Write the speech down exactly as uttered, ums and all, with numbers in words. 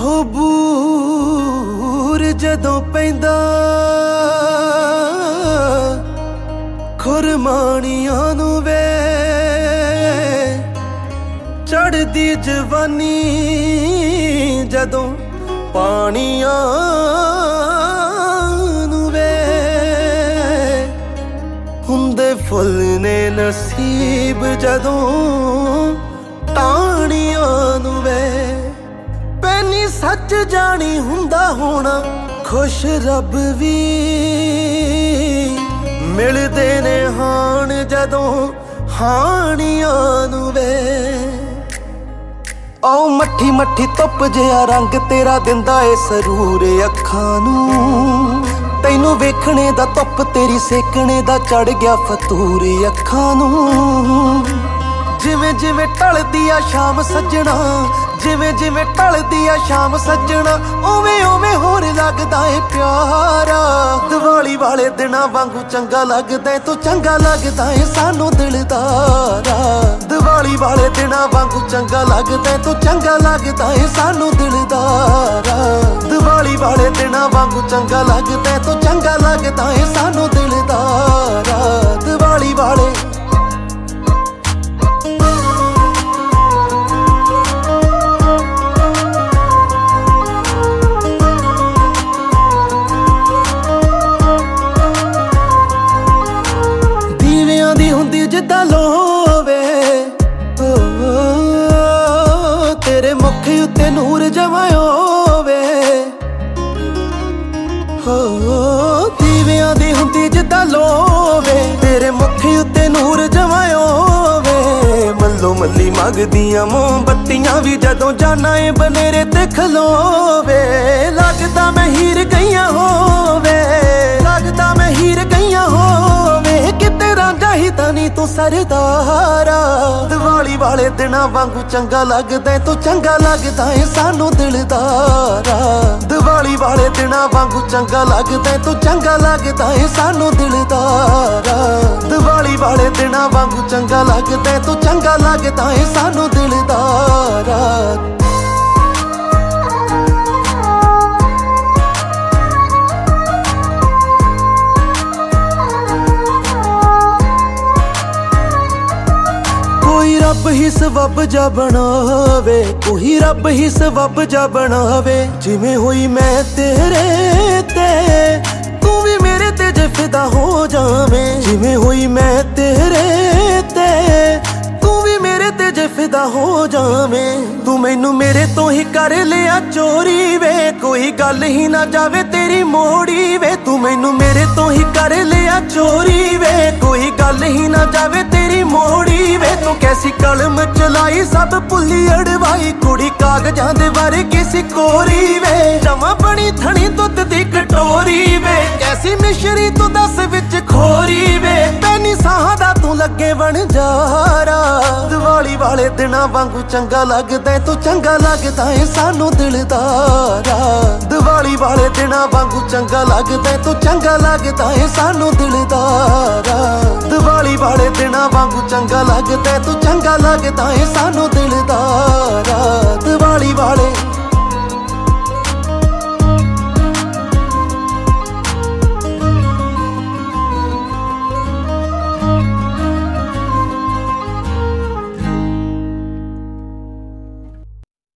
हो बूर जदों पैंदा खुरमानियां नूं वे चढ़दी जवानी जदों पानियां नूं वे हुंदे फुल ने नसीब जदों टाणियां नूं वे पैनी सच जानी हुंदा होना खुश रब भी मिलदे ने हाण जदों हाणियां नूं वे आओ मट्ठी मट्ठी धुप जिहा रंग तेरा दिंदा ए सरूर अखां नूं तैनूं वेखणे दा धुप तेरी सेकणे दा चढ़ गया फतूर अखां नूं जिवें जिवें ढलदी आ शाम सज्जणा जिवें जिवें ढलदी आ शाम सज्जणा उवें उवें होर लगदा ए प्यारा दिवाली वाले दिनां वांगू चंगा लगदा ए तू चंगा लगदा ए सानू दिलदारा दिवाली वाले दिनां वांगू चंगा लगदा ए तू चंगा लगदा ए सानू दिलदारा दिवाली वाले दिनां वांगू चंगा लगदा ए तू चंगा लगदा ए सानू दिलदारा दिवाली वाले जिद्दां लोवे ओ, तेरे मुख उत्ते नूर जमायो वे हो दीवियां दी हुंदी जिद्दां लोवे तेरे मुख उत्ते नूर जमायो वे मल्लो मल्ली मंगदियां मोमबत्तियां भी जदों जाना ए बनेरे ते खलोवे लगदा मैं हीर गईयां होवे लगदा मैं हीर गईयां होवे किते रांझा ही तानी तू सरदारा दिवाली वाले दिनां वांगू चंगा लगदा तू चंगा लगदा ए सानू दिलदारा दिवाली वाले दिनां वांगू चंगा लगदा तू चंगा लगदा ए सानू दिलदारा दिवाली वाले दिनां वांगू चंगा लगदा तू चंगा लगदा ए सानू दिलदारा कोई रब ही सबब जा बनावे कोई रब ही सबब जा बनावे जिवें होई मैं तेरे ते तू भी मेरे ते जे फिदा हो जावे जिवें होई मैं तेरे ते तू भी मेरे ते जे फिदा हो जावे तू मैनू मेरे तो ही कर लिया चोरी वे कोई गल ही ना जावे तेरी मोड़ी वे तू मैनू मेरे तो ही कर लिया चोरी वे कोई गल ही ना जावे तेरी मोड़ी वे तू कैसी कलम चलाई सब भुली अड़वाई कुड़ी कागजां दे बारे किसी कोरी वे जमा बनी थनी दुध दी कटोरी वे कैसी मिश्री तू दस विच खोरी वे पैनी साहां दा तू लगे बन जारा दिवाली वाले दिनां वांगू चंगा लगदा तू चंगा लगदा ए सानू दिलदारा दिवाली वाले दिनां वांगू चंगा लगदा तू चंगा लगदा ए सानू दिलदारा दिवाली वाले दिनां वांगू चंगा लगदा तू चंगा लगदा ए सानू दिलदारा दिवाली वाले